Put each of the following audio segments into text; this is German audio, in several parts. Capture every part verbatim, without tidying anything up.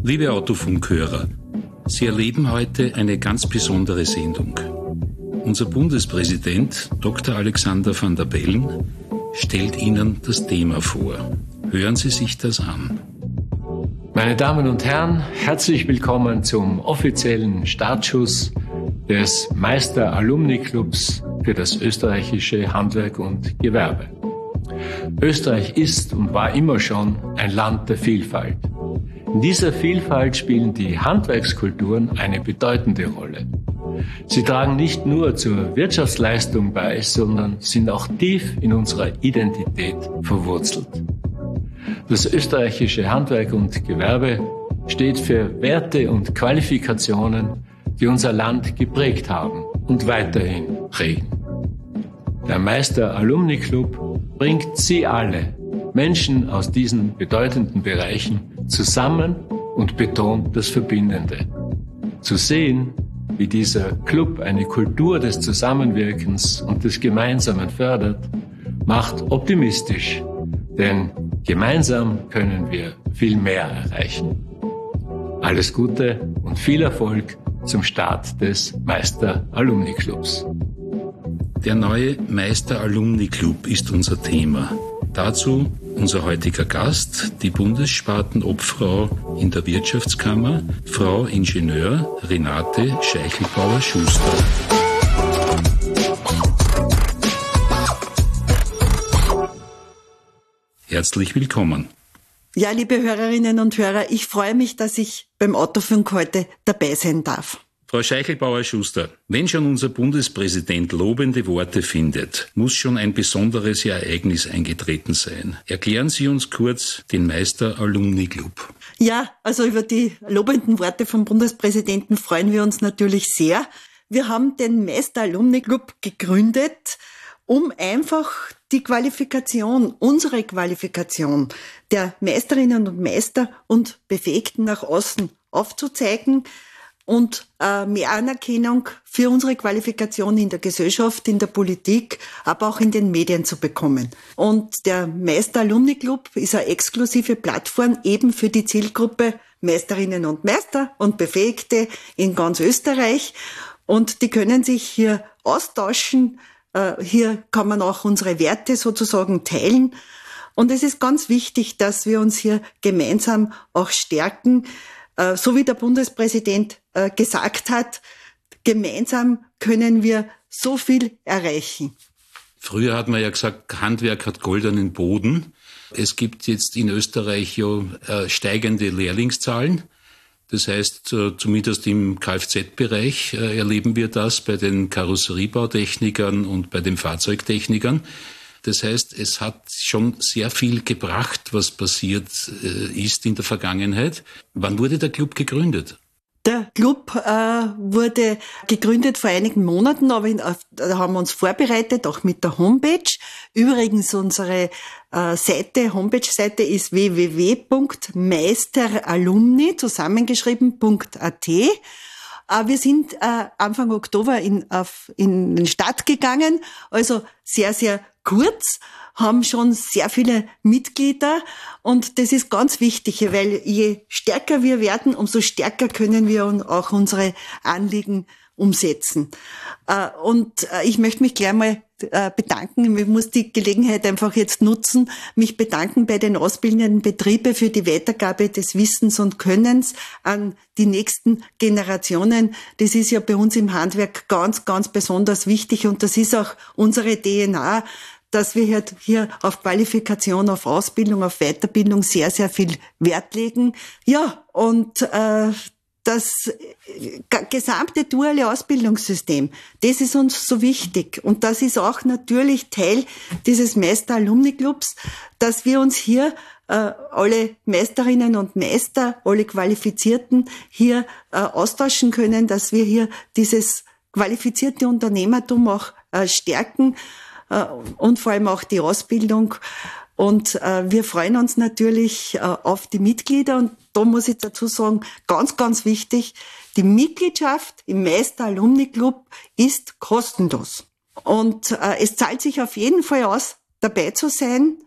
Liebe Autofunkhörer, Sie erleben heute eine ganz besondere Sendung. Unser Bundespräsident Doktor Alexander Van der Bellen stellt Ihnen das Thema vor. Hören Sie sich das an. Meine Damen und Herren, herzlich willkommen zum offiziellen Startschuss des Meister-Alumni-Clubs für das österreichische Handwerk und Gewerbe. Österreich ist und war immer schon ein Land der Vielfalt. In dieser Vielfalt spielen die Handwerkskulturen eine bedeutende Rolle. Sie tragen nicht nur zur Wirtschaftsleistung bei, sondern sind auch tief in unserer Identität verwurzelt. Das österreichische Handwerk und Gewerbe steht für Werte und Qualifikationen, die unser Land geprägt haben und weiterhin prägen. Der Meister-Alumni-Club bringt Sie alle, Menschen aus diesen bedeutenden Bereichen, zusammen und betont das Verbindende. Zu sehen, wie dieser Club eine Kultur des Zusammenwirkens und des Gemeinsamen fördert, macht optimistisch, denn gemeinsam können wir viel mehr erreichen. Alles Gute und viel Erfolg zum Start des Meister-Alumni-Clubs. Der neue Meister-Alumni-Club ist unser Thema. Dazu unser heutiger Gast, die Bundesspartenobfrau in der Wirtschaftskammer, Frau Ingenieur Renate Scheichelbauer-Schuster. Herzlich willkommen. Ja, liebe Hörerinnen und Hörer, ich freue mich, dass ich beim Autofunk heute dabei sein darf. Frau Scheichelbauer-Schuster, wenn schon unser Bundespräsident lobende Worte findet, muss schon ein besonderes Ereignis eingetreten sein. Erklären Sie uns kurz den Meister-Alumni-Club. Ja, also über die lobenden Worte vom Bundespräsidenten freuen wir uns natürlich sehr. Wir haben den Meister-Alumni-Club gegründet, um einfach die Qualifikation, unsere Qualifikation der Meisterinnen und Meister und Befähigten nach außen aufzuzeigen und äh, mehr Anerkennung für unsere Qualifikation in der Gesellschaft, in der Politik, aber auch in den Medien zu bekommen. Und der Meister-Alumni-Club ist eine exklusive Plattform eben für die Zielgruppe Meisterinnen und Meister und Befähigte in ganz Österreich. Und die können sich hier austauschen. Äh, hier kann man auch unsere Werte sozusagen teilen. Und es ist ganz wichtig, dass wir uns hier gemeinsam auch stärken. So wie der Bundespräsident gesagt hat, gemeinsam können wir so viel erreichen. Früher hat man ja gesagt, Handwerk hat goldenen Boden. Es gibt jetzt in Österreich ja steigende Lehrlingszahlen. Das heißt, zumindest im Kfz-Bereich erleben wir das bei den Karosseriebautechnikern und bei den Fahrzeugtechnikern. Das heißt, es hat schon sehr viel gebracht, was passiert äh, ist in der Vergangenheit. Wann wurde der Club gegründet? Der Club äh, wurde gegründet vor einigen Monaten, aber in, auf, da haben wir uns vorbereitet, auch mit der Homepage. Übrigens, unsere äh, Seite, Homepage-Seite ist w w w punkt meisteralumni zusammengeschrieben punkt a t. Wir sind äh, Anfang Oktober in, auf, in den Start gegangen, also sehr, sehr kurz, haben schon sehr viele Mitglieder und das ist ganz wichtig, weil je stärker wir werden, umso stärker können wir auch unsere Anliegen umsetzen. Äh, und äh, ich möchte mich gleich mal äh, bedanken. Ich muss die Gelegenheit einfach jetzt nutzen, mich bedanken bei den ausbildenden Betrieben für die Weitergabe des Wissens und Könnens an die nächsten Generationen. Das ist ja bei uns im Handwerk ganz, ganz besonders wichtig und das ist auch unsere D N A, dass wir halt hier auf Qualifikation, auf Ausbildung, auf Weiterbildung sehr, sehr viel Wert legen. Ja, und äh, das gesamte duale Ausbildungssystem, das ist uns so wichtig. Und das ist auch natürlich Teil dieses Meister-Alumni-Clubs, dass wir uns hier äh, alle Meisterinnen und Meister, alle Qualifizierten hier äh, austauschen können, dass wir hier dieses qualifizierte Unternehmertum auch äh, stärken äh, und vor allem auch die Ausbildung. Und äh, wir freuen uns natürlich äh, auf die Mitglieder. Und da muss ich dazu sagen, ganz, ganz wichtig, die Mitgliedschaft im Meister-Alumni-Club ist kostenlos. Und äh, es zahlt sich auf jeden Fall aus, dabei zu sein.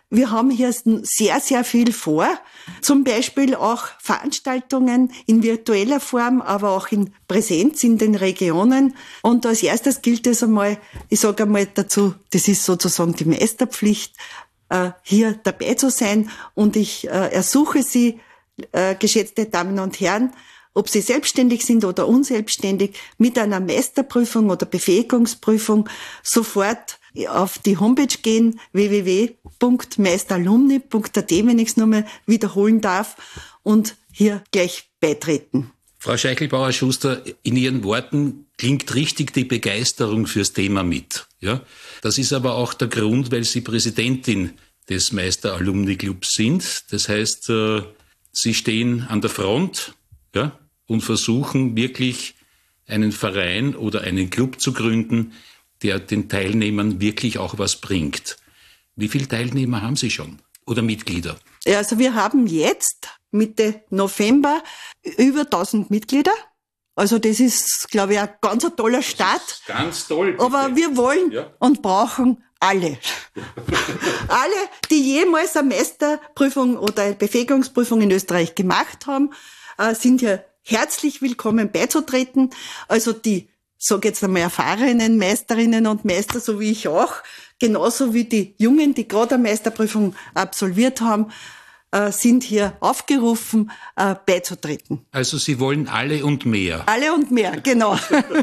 Wir haben hier sehr, sehr viel vor. Zum Beispiel auch Veranstaltungen in virtueller Form, aber auch in Präsenz in den Regionen. Und als erstes gilt es einmal, ich sage einmal dazu, das ist sozusagen die Meisterpflicht, hier dabei zu sein. Und ich ersuche Sie, geschätzte Damen und Herren, ob Sie selbstständig sind oder unselbstständig, mit einer Meisterprüfung oder Befähigungsprüfung sofort auf die Homepage gehen, w w w punkt meisteralumni punkt a t, wenn ich es nochmal wiederholen darf, und hier gleich beitreten. Frau Scheichelbauer-Schuster, in Ihren Worten klingt richtig die Begeisterung fürs Thema mit. Ja? Das ist aber auch der Grund, weil Sie Präsidentin des Meister-Alumni-Clubs sind. Das heißt, Sie stehen an der Front, ja, und versuchen wirklich einen Verein oder einen Club zu gründen, der den Teilnehmern wirklich auch was bringt. Wie viele Teilnehmer haben Sie schon oder Mitglieder? Ja, also wir haben jetzt Mitte November über tausend Mitglieder. Also das ist, glaube ich, ein ganz ein toller Start. Ganz toll. Bitte. Aber wir wollen ja. und brauchen alle. Alle, die jemals eine Meisterprüfung oder eine Befähigungsprüfung in Österreich gemacht haben, sind hier herzlich willkommen beizutreten. Also die, sage jetzt einmal, erfahrenen Meisterinnen und Meister, so wie ich auch, genauso wie die Jungen, die gerade eine Meisterprüfung absolviert haben, sind hier aufgerufen, beizutreten. Also Sie wollen alle und mehr. Alle und mehr, genau.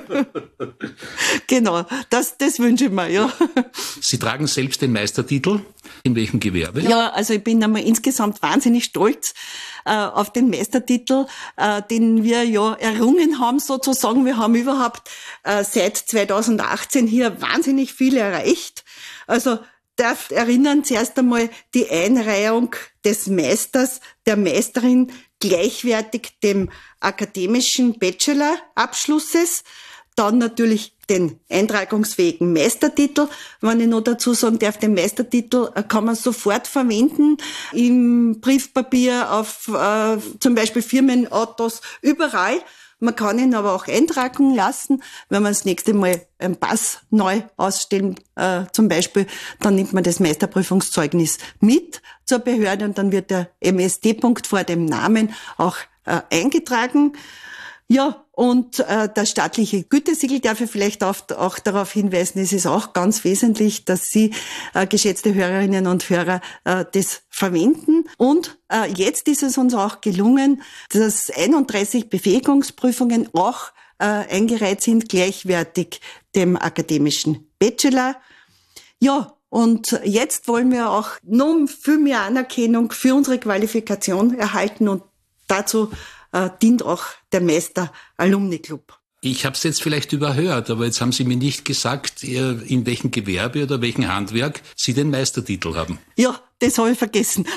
Genau, das, das wünsche ich mir, ja. Sie tragen selbst den Meistertitel. In welchem Gewerbe? Ja, also ich bin einmal insgesamt wahnsinnig stolz äh, auf den Meistertitel, äh, den wir ja errungen haben sozusagen. Wir haben überhaupt äh, seit zweitausendachtzehn hier wahnsinnig viel erreicht. Also darf erinnern zuerst einmal die Einreihung des Meisters, der Meisterin gleichwertig dem akademischen Bachelor-Abschlusses, dann natürlich den eintragungsfähigen Meistertitel. Wenn ich noch dazu sagen darf, den Meistertitel kann man sofort verwenden im Briefpapier, auf äh, zum Beispiel Firmenautos, überall. Man kann ihn aber auch eintragen lassen. Wenn man das nächste Mal einen Pass neu ausstellen, äh, zum Beispiel, dann nimmt man das Meisterprüfungszeugnis mit zur Behörde und dann wird der M S D-Punkt vor dem Namen auch äh, eingetragen. Ja, und äh, das staatliche Gütesiegel darf ich vielleicht auch, auch darauf hinweisen, es ist auch ganz wesentlich, dass Sie, äh, geschätzte Hörerinnen und Hörer, äh, das verwenden. Und äh, jetzt ist es uns auch gelungen, dass einunddreißig Befähigungsprüfungen auch äh, eingereiht sind, gleichwertig dem akademischen Bachelor. Ja, und jetzt wollen wir auch noch viel mehr Anerkennung für unsere Qualifikation erhalten und dazu äh, dient auch der Meister-Alumni-Club. Ich habe es jetzt vielleicht überhört, aber jetzt haben Sie mir nicht gesagt, in welchem Gewerbe oder welchem Handwerk Sie den Meistertitel haben. Ja, das habe ich vergessen.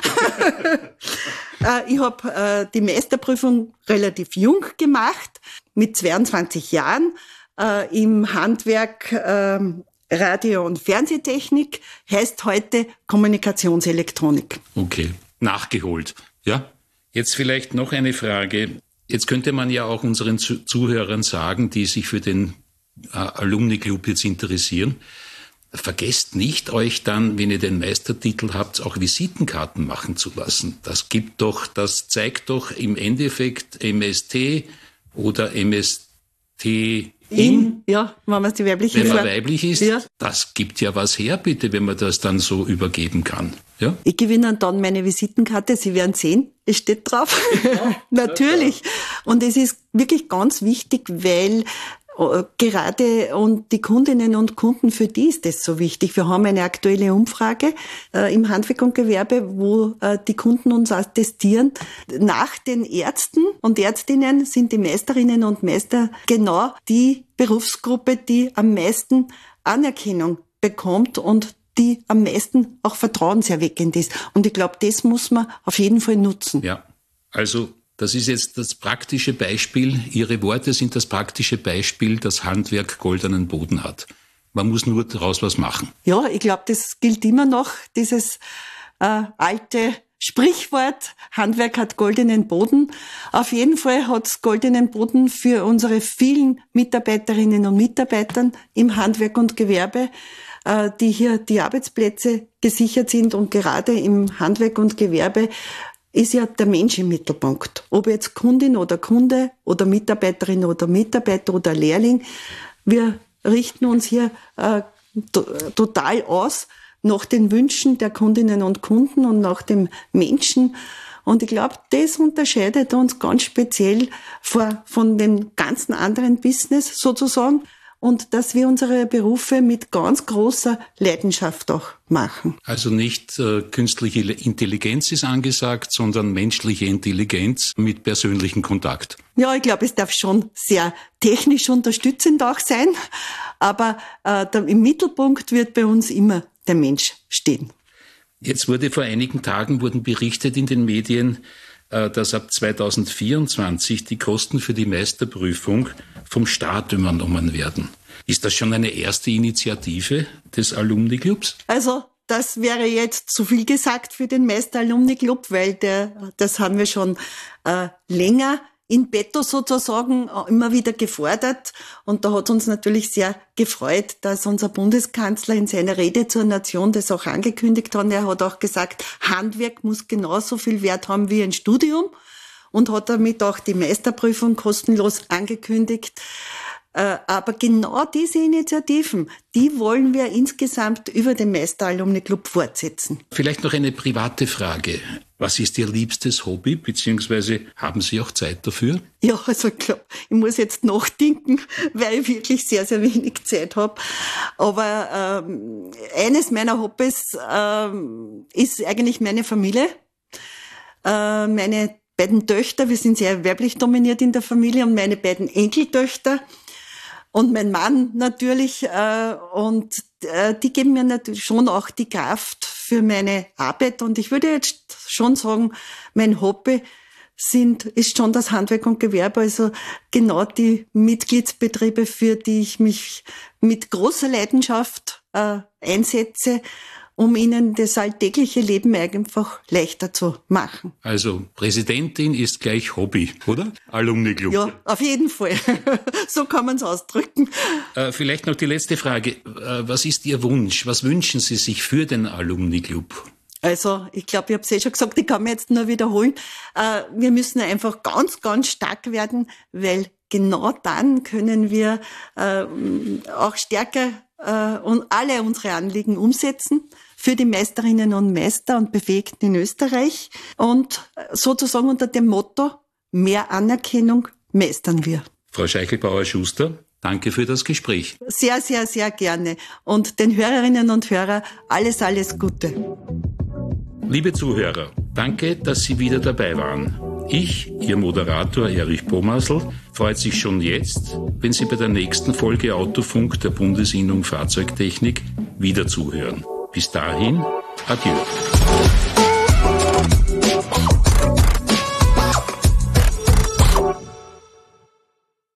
äh, ich habe äh, die Meisterprüfung relativ jung gemacht, mit zweiundzwanzig Jahren, äh, im Handwerk äh, Radio- und Fernsehtechnik, heißt heute Kommunikationselektronik. Okay, nachgeholt, ja. Jetzt vielleicht noch eine Frage. Jetzt könnte man ja auch unseren Zuhörern sagen, die sich für den äh, Alumni-Club jetzt interessieren, vergesst nicht, euch dann, wenn ihr den Meistertitel habt, auch Visitenkarten machen zu lassen. Das gibt doch, das zeigt doch im Endeffekt M S T oder M S T In, ja, wenn man die weibliche Wenn man weiblich ist, ja. Das gibt ja was her, bitte, wenn man das dann so übergeben kann. Ja? Ich gebe Ihnen dann meine Visitenkarte, Sie werden sehen, es steht drauf. Ja, natürlich. Ja, und es ist wirklich ganz wichtig, weil äh, gerade und die Kundinnen und Kunden, für die ist das so wichtig. Wir haben eine aktuelle Umfrage äh, im Handwerk und Gewerbe, wo äh, die Kunden uns attestieren. Nach den Ärzten und Ärztinnen sind die Meisterinnen und Meister genau die Berufsgruppe, die am meisten Anerkennung bekommt und die am meisten auch vertrauenserweckend ist. Und ich glaube, das muss man auf jeden Fall nutzen. Ja, also das ist jetzt das praktische Beispiel. Ihre Worte sind das praktische Beispiel, das Handwerk goldenen Boden hat. Man muss nur daraus was machen. Ja, ich glaube, das gilt immer noch, dieses äh, alte Sprichwort, Handwerk hat goldenen Boden. Auf jeden Fall hat es goldenen Boden für unsere vielen Mitarbeiterinnen und Mitarbeitern im Handwerk und Gewerbe. äh, die hier die Arbeitsplätze gesichert sind. Und gerade im Handwerk und Gewerbe ist ja der Mensch im Mittelpunkt. Ob jetzt Kundin oder Kunde oder Mitarbeiterin oder Mitarbeiter oder Lehrling. Wir richten uns hier äh, to- total aus nach den Wünschen der Kundinnen und Kunden und nach dem Menschen. Und ich glaube, das unterscheidet uns ganz speziell vor, von dem ganzen anderen Business sozusagen. Und dass wir unsere Berufe mit ganz großer Leidenschaft auch machen. Also nicht äh, künstliche Intelligenz ist angesagt, sondern menschliche Intelligenz mit persönlichem Kontakt. Ja, ich glaube, es darf schon sehr technisch unterstützend auch sein, aber äh, der, im Mittelpunkt wird bei uns immer der Mensch stehen. Jetzt wurde vor einigen Tagen wurden berichtet in den Medien, äh, dass ab zweitausendvierundzwanzig die Kosten für die Meisterprüfung vom Staat übernommen werden. Ist das schon eine erste Initiative des Alumni-Clubs? Also das wäre jetzt zu viel gesagt für den Meister-Alumni-Club, weil der, das haben wir schon äh, länger in petto sozusagen immer wieder gefordert. Und da hat uns natürlich sehr gefreut, dass unser Bundeskanzler in seiner Rede zur Nation das auch angekündigt hat. Er hat auch gesagt, Handwerk muss genauso viel Wert haben wie ein Studium und hat damit auch die Meisterprüfung kostenlos angekündigt. Aber genau diese Initiativen, die wollen wir insgesamt über den Meister-Alumni-Club fortsetzen. Vielleicht noch eine private Frage. Was ist Ihr liebstes Hobby, beziehungsweise haben Sie auch Zeit dafür? Ja, also klar, ich muss jetzt nachdenken, weil ich wirklich sehr, sehr wenig Zeit habe. Aber ähm, eines meiner Hobbys ähm, ist eigentlich meine Familie. Äh, meine beiden Töchter, wir sind sehr weiblich dominiert in der Familie, und meine beiden Enkeltöchter. Und mein Mann natürlich, äh, und äh, die geben mir natürlich schon auch die Kraft für meine Arbeit. Und ich würde jetzt schon sagen, mein Hobby sind, ist schon das Handwerk und Gewerbe, also genau die Mitgliedsbetriebe, für die ich mich mit großer Leidenschaft äh, einsetze, um ihnen das alltägliche Leben einfach leichter zu machen. Also Präsidentin ist gleich Hobby, oder? Alumni-Club. Ja, auf jeden Fall. So kann man es ausdrücken. Äh, vielleicht noch die letzte Frage. Äh, was ist Ihr Wunsch? Was wünschen Sie sich für den Alumni-Club? Also ich glaube, ich habe es eh schon gesagt, ich kann mir jetzt nur wiederholen. Äh, wir müssen einfach ganz, ganz stark werden, weil genau dann können wir äh, auch stärker äh, und alle unsere Anliegen umsetzen für die Meisterinnen und Meister und Befähigten in Österreich. Und sozusagen unter dem Motto, mehr Anerkennung meistern wir. Frau Scheichelbauer-Schuster, danke für das Gespräch. Sehr, sehr, sehr gerne. Und den Hörerinnen und Hörern alles, alles Gute. Liebe Zuhörer, danke, dass Sie wieder dabei waren. Ich, Ihr Moderator Erich Pomasl, freut sich schon jetzt, wenn Sie bei der nächsten Folge Autofunk der Bundesinnung Fahrzeugtechnik wieder zuhören. Bis dahin, adieu.